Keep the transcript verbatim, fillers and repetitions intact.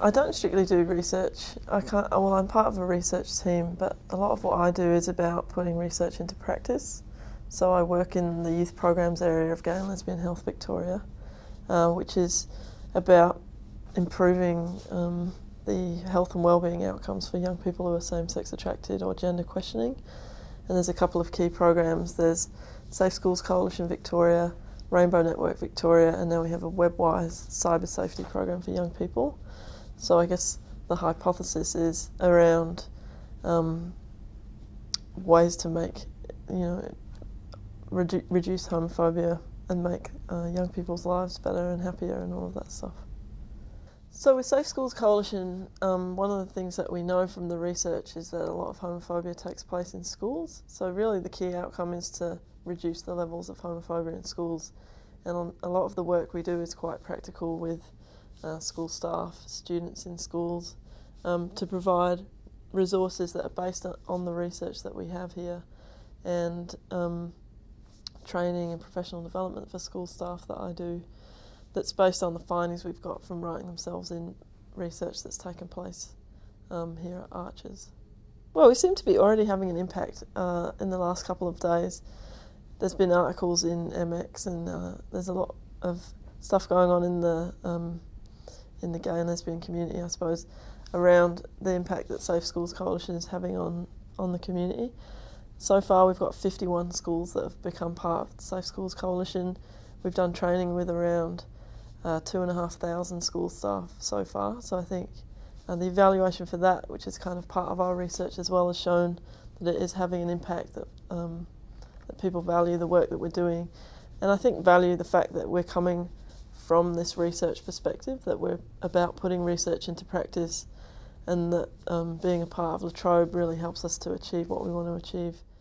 I don't strictly do research. I can't. Well, I'm part of a research team, but a lot of what I do is about putting research into practice. So I work in the youth programs area of Gay and Lesbian Health Victoria, uh, which is about improving um, the health and wellbeing outcomes for young people who are same-sex attracted or gender questioning. And there's a couple of key programs. There's Safe Schools Coalition Victoria, Rainbow Network Victoria, and now we have a WebWise cyber safety program for young people. So I guess the hypothesis is around um, ways to make, you know, redu reduce homophobia and make uh, young people's lives better and happier and all of that stuff. So with Safe Schools Coalition, um, one of the things that we know from the research is that a lot of homophobia takes place in schools. So really the key outcome is to reduce the levels of homophobia in schools. And on, a lot of the work we do is quite practical with uh, school staff, students in schools, um, to provide resources that are based on the research that we have here, and um, training and professional development for school staff that I do, that's based on the findings we've got from writing themselves in research that's taken place um, here at Archers. Well, we seem to be already having an impact uh, in the last couple of days. There's been articles in M X, and uh, there's a lot of stuff going on in the um, in the gay and lesbian community, I suppose, around the impact that Safe Schools Coalition is having on, on the community. So far we've got fifty-one schools that have become part of the Safe Schools Coalition. We've done training with around uh, two and a half thousand school staff so far. So I think uh, the evaluation for that, which is kind of part of our research as well, has shown that it is having an impact, that, um, that people value the work that we're doing. And I think value the fact that we're coming from this research perspective, that we're about putting research into practice, and that um, being a part of La Trobe really helps us to achieve what we want to achieve.